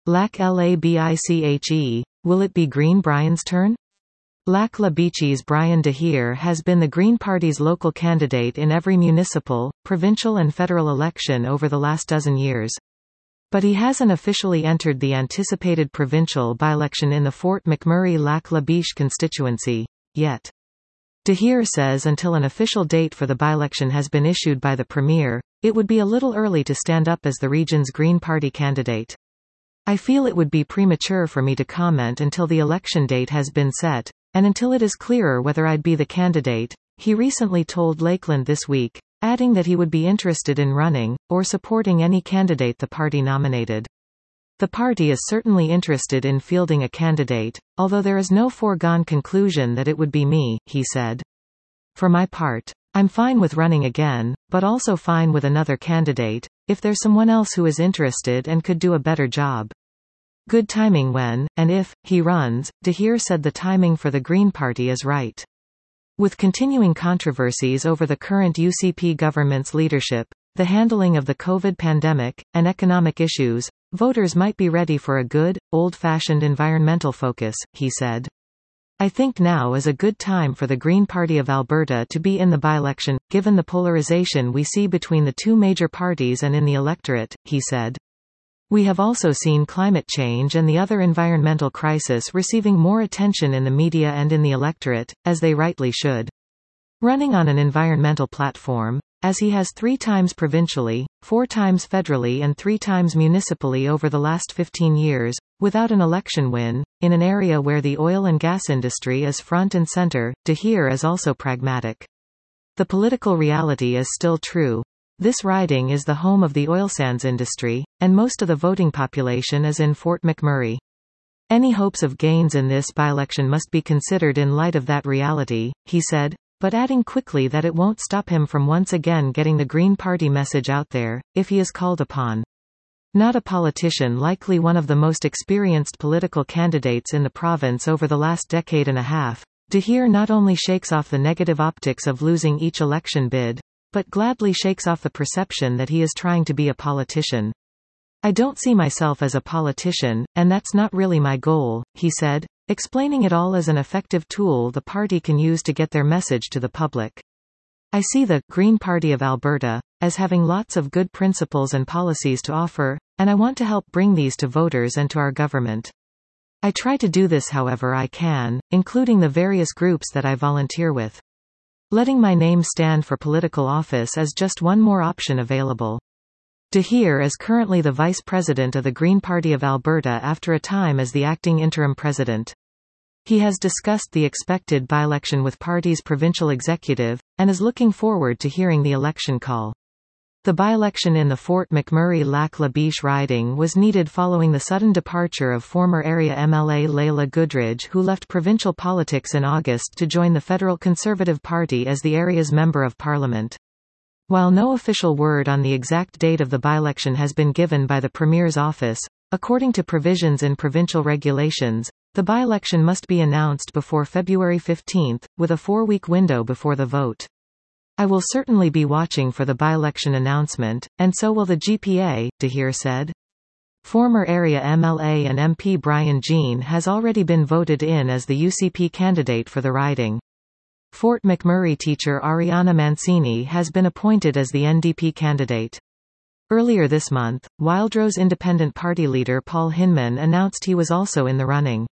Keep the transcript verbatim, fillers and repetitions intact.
Lac Labiche, will it be Green Brian's turn? Lac La Biche's Brian Dahir has been the Green Party's local candidate in every municipal, provincial and federal election over the last dozen years. But he hasn't officially entered the anticipated provincial by-election in the Fort McMurray-Lac La Biche constituency, yet. Dahir says until an official date for the by-election has been issued by the Premier, it would be a little early to stand up as the region's Green Party candidate. I feel it would be premature for me to comment until the election date has been set, and until it is clearer whether I'd be the candidate, he recently told Lakeland This Week, adding that he would be interested in running, or supporting any candidate the party nominated. The party is certainly interested in fielding a candidate, although there is no foregone conclusion that it would be me, he said. For my part, I'm fine with running again, but also fine with another candidate, if there's someone else who is interested and could do a better job. Good timing when, and if, he runs, Dahir said the timing for the Green Party is right. With continuing controversies over the current U C P government's leadership, the handling of the COVID pandemic, and economic issues, voters might be ready for a good, old-fashioned environmental focus, he said. I think now is a good time for the Green Party of Alberta to be in the by-election, given the polarization we see between the two major parties and in the electorate, he said. We have also seen climate change and the other environmental crisis receiving more attention in the media and in the electorate, as they rightly should. Running on an environmental platform, as he has three times provincially, four times federally and three times municipally over the last fifteen years, without an election win, in an area where the oil and gas industry is front and center, Dahir is also pragmatic. The political reality is still true. This riding is the home of the oil sands industry, and most of the voting population is in Fort McMurray. Any hopes of gains in this by-election must be considered in light of that reality, he said, but adding quickly that it won't stop him from once again getting the Green Party message out there, if he is called upon. Not a politician, likely one of the most experienced political candidates in the province over the last decade and a half, Dahir not only shakes off the negative optics of losing each election bid, but gladly shakes off the perception that he is trying to be a politician. I don't see myself as a politician, and that's not really my goal, he said, explaining it all as an effective tool the party can use to get their message to the public. I see the Green Party of Alberta as having lots of good principles and policies to offer, and I want to help bring these to voters and to our government. I try to do this however I can, including the various groups that I volunteer with. Letting my name stand for political office is just one more option available. Dahir is currently the vice president of the Green Party of Alberta after a time as the acting interim president. He has discussed the expected by-election with party's provincial executive, and is looking forward to hearing the election call. The by-election in the Fort McMurray-Lac La Biche riding was needed following the sudden departure of former area M L A Leila Goodridge, who left provincial politics in August to join the Federal Conservative Party as the area's Member of Parliament. While no official word on the exact date of the by-election has been given by the Premier's office, according to provisions in provincial regulations, the by-election must be announced before February fifteenth, with a four-week window before the vote. I will certainly be watching for the by-election announcement, and so will the G P A, Dahir said. Former area M L A and M P Brian Jean has already been voted in as the U C P candidate for the riding. Fort McMurray teacher Ariana Mancini has been appointed as the N D P candidate. Earlier this month, Wildrose Independent Party leader Paul Hinman announced he was also in the running.